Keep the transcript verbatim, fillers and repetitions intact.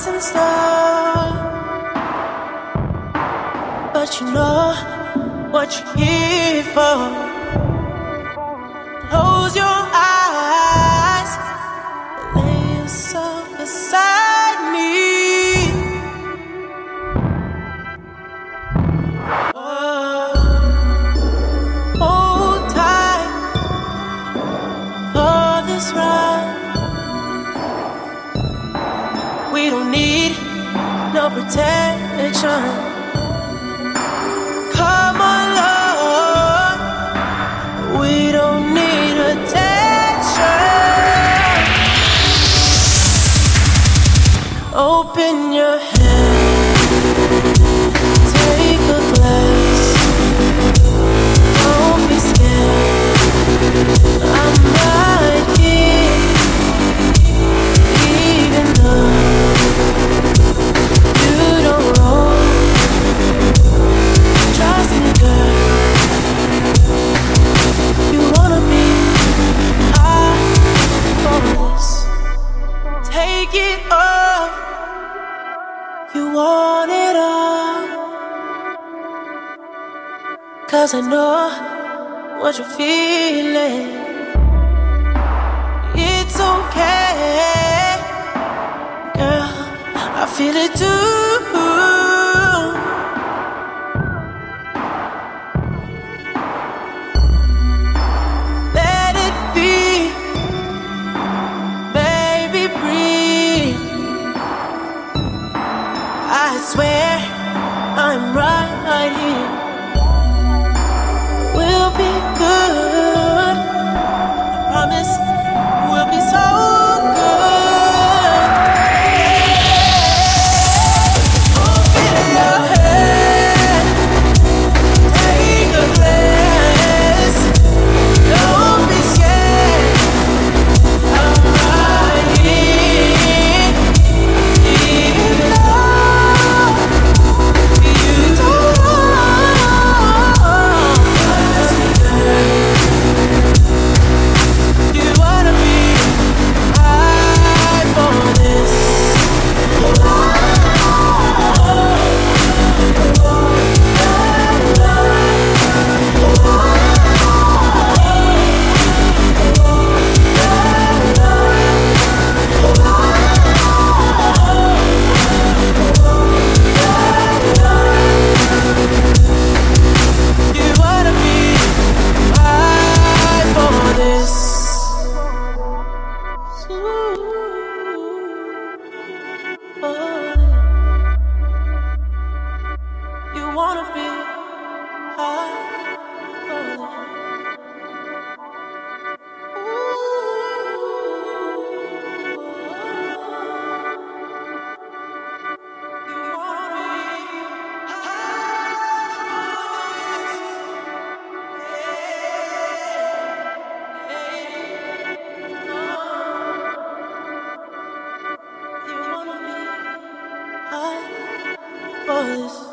what's in store, but you know what you're here for. Close your eyes, lay yourself beside me. Oh, hold tight for this ride. We don't need no protection. Come along, we don't need attention. Open your head, take a glass. Don't be scared, I'm right here. Even though you don't roll, trust me, girl. You wanna be high for this. Take it off. You want it all. 'Cause I know what you're feeling. It's okay, girl, I feel it too. Let it be, baby, breathe. I swear I'm right here. We'll be good, I promise we'll be so good. Open your head, take a glass. Don't be scared, I'm right here. Even though you don't know, you wanna be high for this. You wanna be high for this. Ooh, oh, you wanna be high for this. You wanna be high for this.